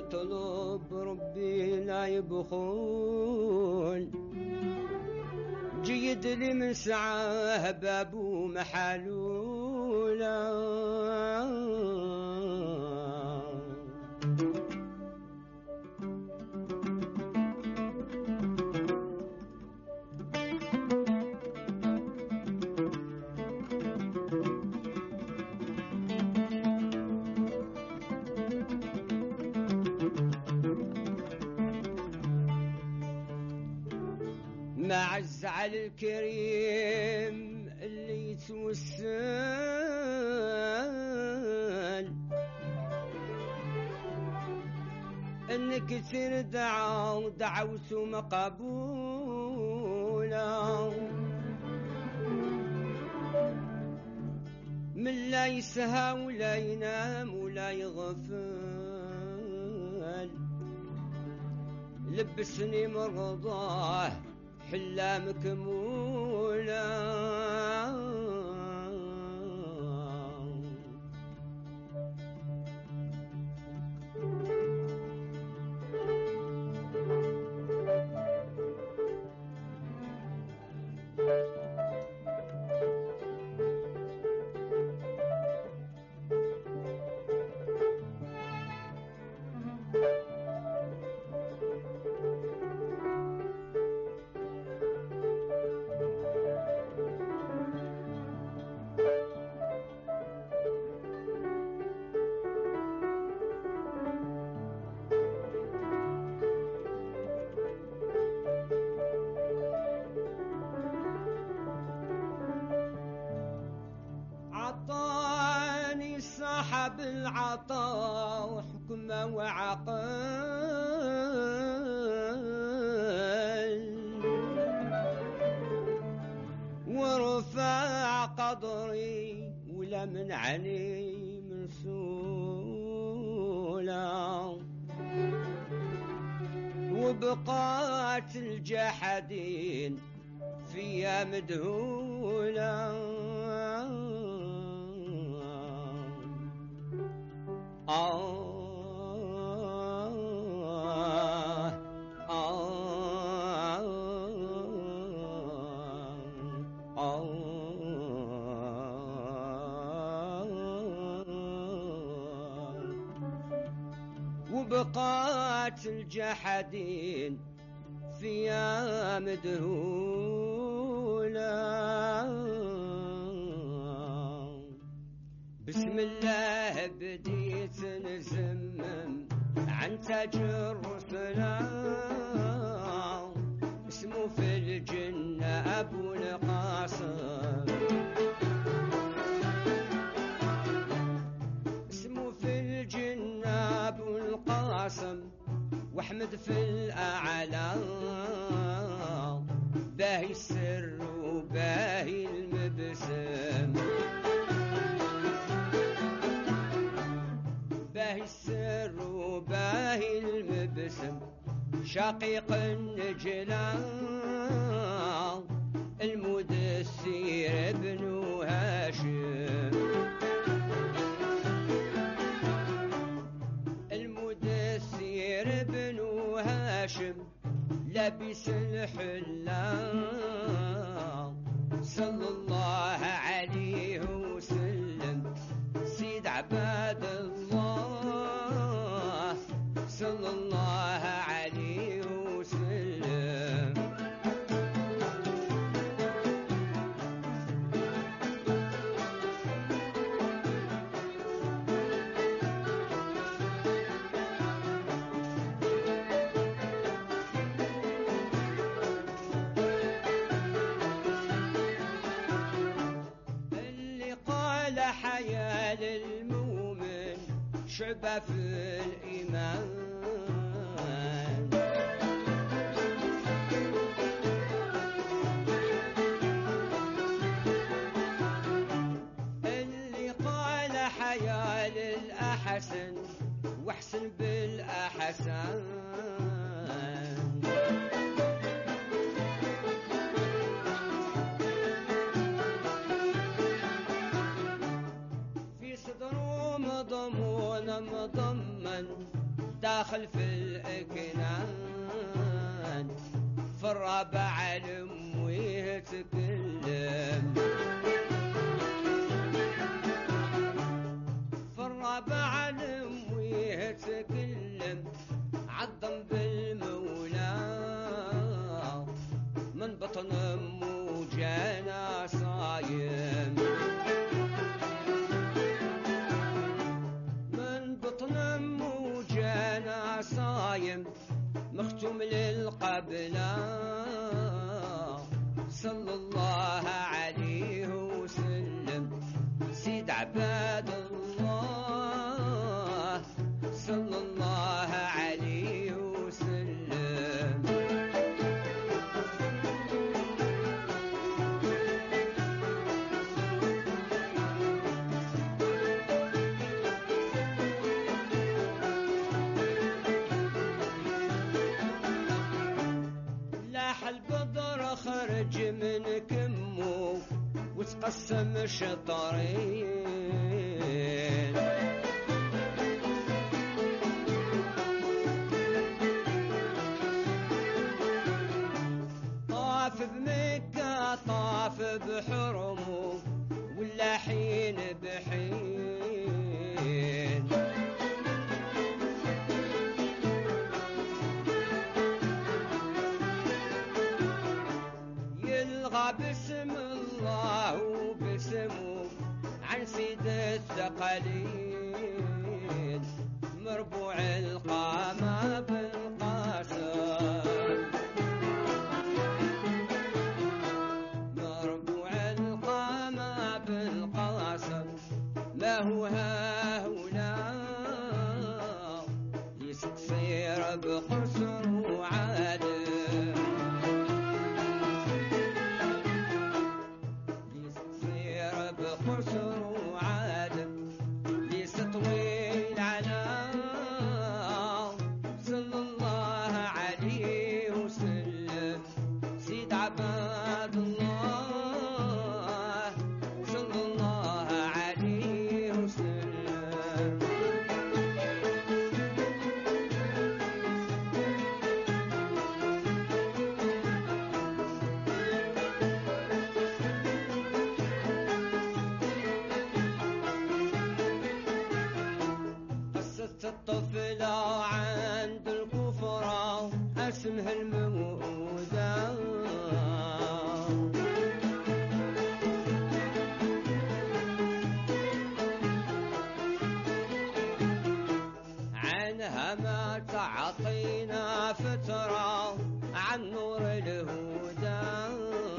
يطلب ربي لا يبخل، جيد لي من سعاه بابو محلولا. مع الزعل الكريم اللي يتوسل، انك كثير دعوت مقبولا، من لا يسهى ولا ينام ولا يغفل، لبسني مرضاه حلا مكمولا. عطاني صاحب العطاء وحكمة وعقل، ورفع قدري ولا منعني من سولا، وبقات الجحدين فيا مدهولا. وبقات الجحدين فيا مدهولا. بسم الله بديت نزمم عن تاج الرسل، اسمه في الجنة أبو القاسم، اسمه في الجنة أبو القاسم، واحمد في الأعلى باهي السر وباهي المبسم، باهي السر وباهي المبسم، شقيق النجلة المدثر بن هاشم، المدثر بن هاشم لبس الحلة صلى الله عليه وسلم، سيد عباد الله صلى الله عليه وسلم. اللي قال حياة للمؤمن شعبة في الإيمان، اللي قال حياة للأحسن واحسن بالأحسن، في صدره مضمون مضمن داخل في الإكنان في الربع لمويه تكلم في الربع لمويه تكلم عظم بالمولى من بطن امه جانا صايم من بطن امه جانا صايم مختوم للقبلة صلى الله عليه وسلم سيد عباد الله صلى الله عليه وسلم لاح البدر خرج من كمه وتقسم شطرين طاف بمكة طاف بحرمه ولا حين بحين يلغى باسم الله وباسمه عن سيد الثقلين مربوع القامة بالقاسم مربوع القامة بالقاسم ما هو هاهنا يستصير بقصر وعادل بقصر وعادل ليس طويل على صلى الله عليه وسلم سيد عباد الله صلى الله عليه وسلم الطفلة عند الكفرة اسمها الموءودة عنها ما تعطينا فترة عن نور الهدى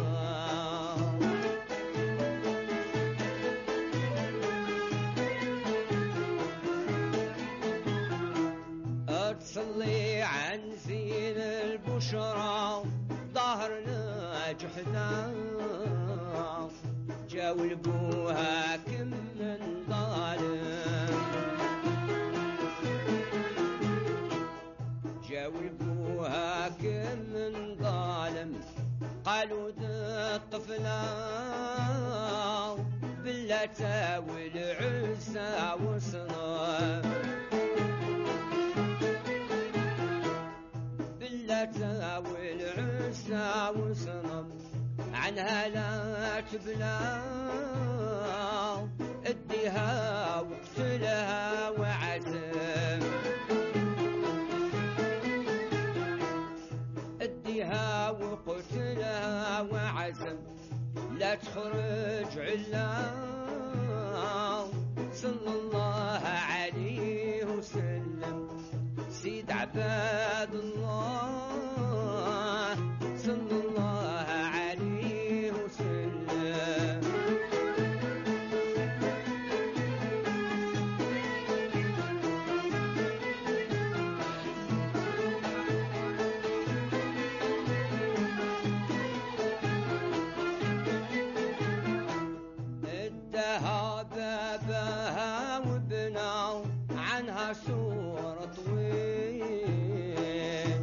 تصلي عن زين البشرى ظهرنا جحدا جاولبوها كم من ظالم جاولبوها كم من ظالم قالوا ذا الطفلة باللتا والعزى وصنم والعزى وصنم عنها لا تبلى اديها واقتلها وعزم اديها وقتلها وعزم لا تخرج علا صلى الله عليه وسلم سيد عباد الله صلى الله عليه وسلم ادها بابها وبناو عنها سور طويل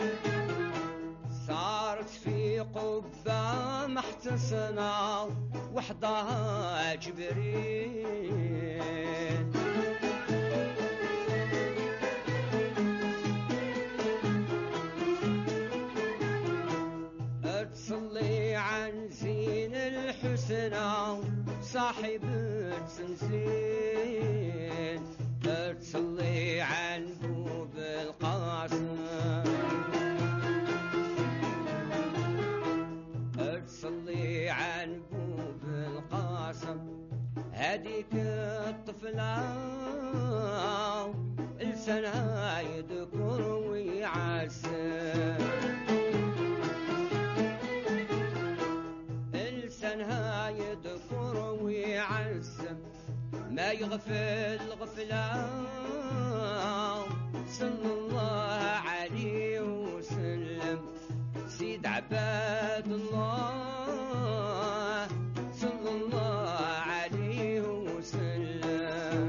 صارت في قبة محتسنة وحدها جبريل. تصلي عن زين الحسنى صاحب التنزيل، تصلي عن بوب القاسم، تصلي عن بوب القاسم. هذيك الطفلة لسانها يذكر ويعسر، لسانها يذكر ويعسر، ما يغفل غفلة. صلى الله عليه وسلم سيد عباد الله، صلى الله عليه وسلم.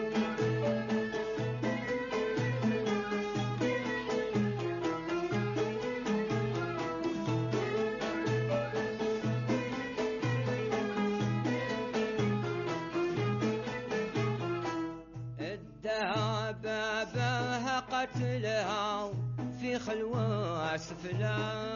الذهب بها قتلها في خلوة سفلا،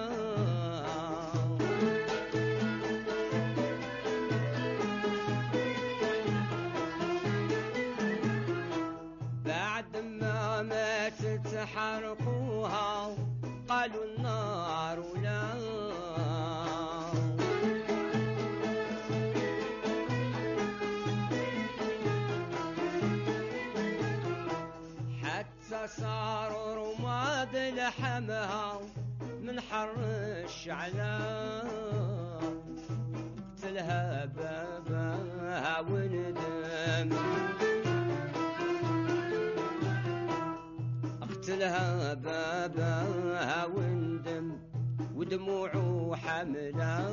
بعد ما ماتت حرقوها قالوا النار لا. حتى صاروا رماد لحمها من حر الشعلان، قتلها بابها وندم، قتلها بابها وندم، ودموعه حملا.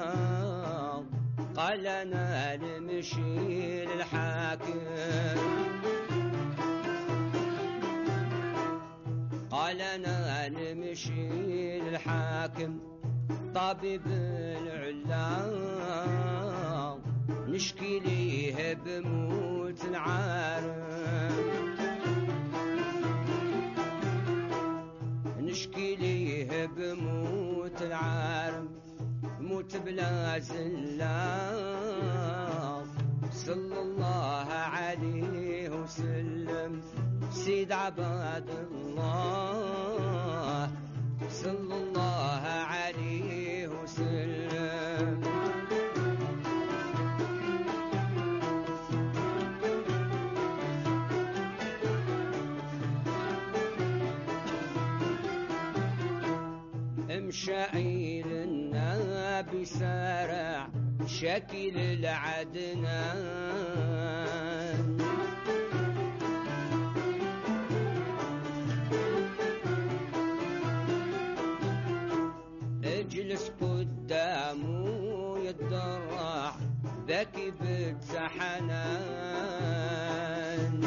قال انا نمشي للحاكم، قال انا نمشي للحاكم طبيب العلام، نشكي ليه بموت العارم، نشكي ليه بموت العارم، موت بلا زلام. صلى الله عليه وسلم سيد عباد الله، صلى الله عليه وسلم. مشاعير النبي سارع شكل العدنان، اجلس قدامه يتضرع بكي بالتحنان،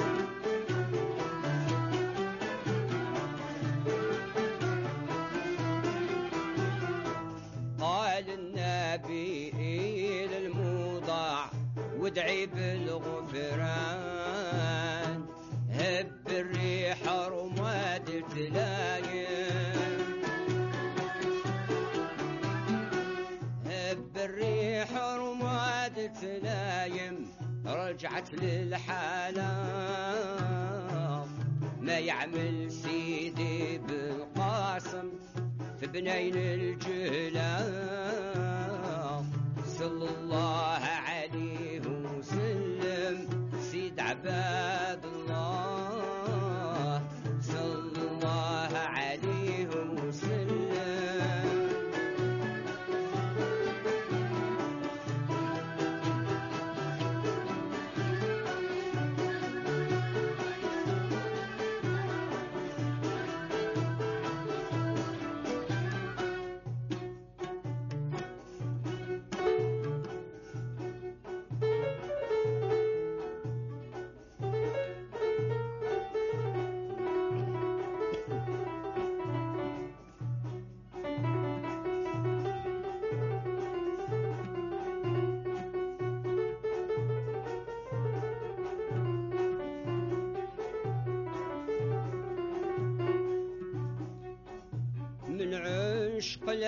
قال النبي للموضع وادعي بالغفران، هب الريح رماد تلايم، هب الريح رماد تلايم، رجعت للحالة ما يعمل سيدي بالقاسم في بنين الجهلان. صلى الله عليه وسلم سيد عباد الله، صلى الله عليه وسلم.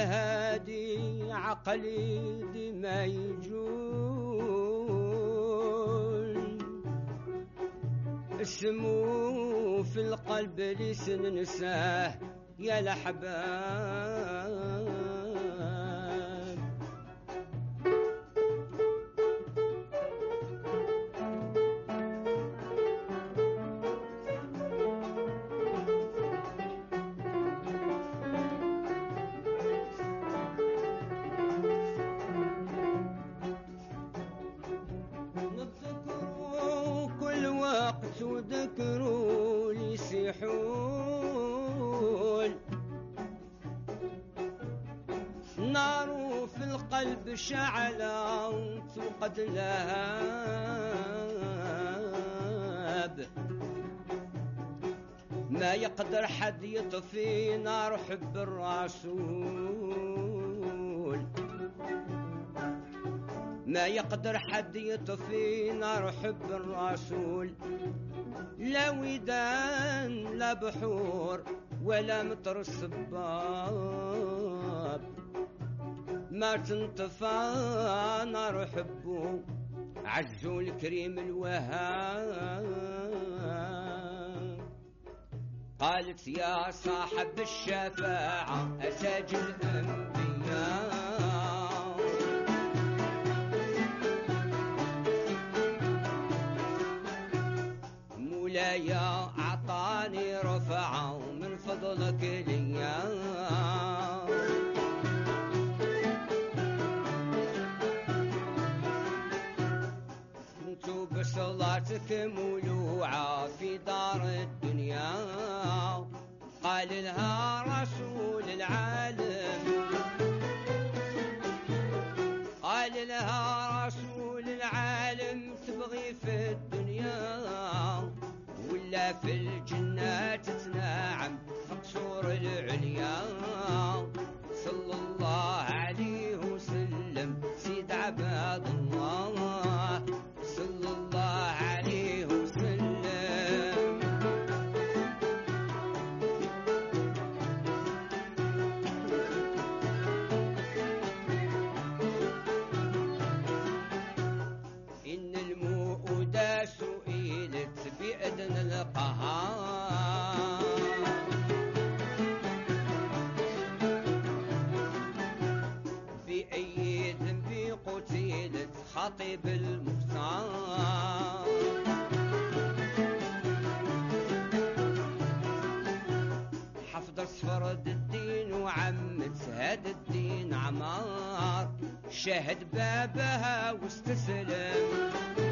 الهادي عقلي دي ما يجول اسمو في القلب لسن نساه يا الأحباب. نتذكروا كل وقت وذكروا لي سيحول نار في القلب شعلت وقد لهب ما يقدر حد يطفي نار حب الرسول ما يقدر حد يطفي نار حب الرسول لا ودان لا بحور ولا مطر الصباب ما تنطفى نار حبه عزو الكريم الوهاب. قالت يا صاحب الشفاعة أساج الأنبياء مولاي أعطاني رفعة من فضلك ليا كنت بصلاتك مولوعة في دار الدنيا. قال لها رسول العالم قال لها رسول العالم تبغي في الدنيا ولا في الجنات تناعم في قصور العليا. صلى الله عليه وسلم سيد عباد الله صلى الله عليه وسلم. إن المؤودة سئلت بإذن القهار بأي ذنب قتلت خطيب المختار. حفظت فرد الدين وعمت هاد الدين عمار شاهد بابها واستسلم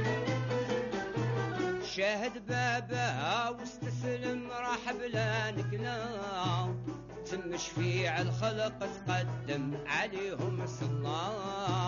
شاهد بابها واستسلم راح بلا نكلام تم شفيع الخلق تقدم عليهم صلى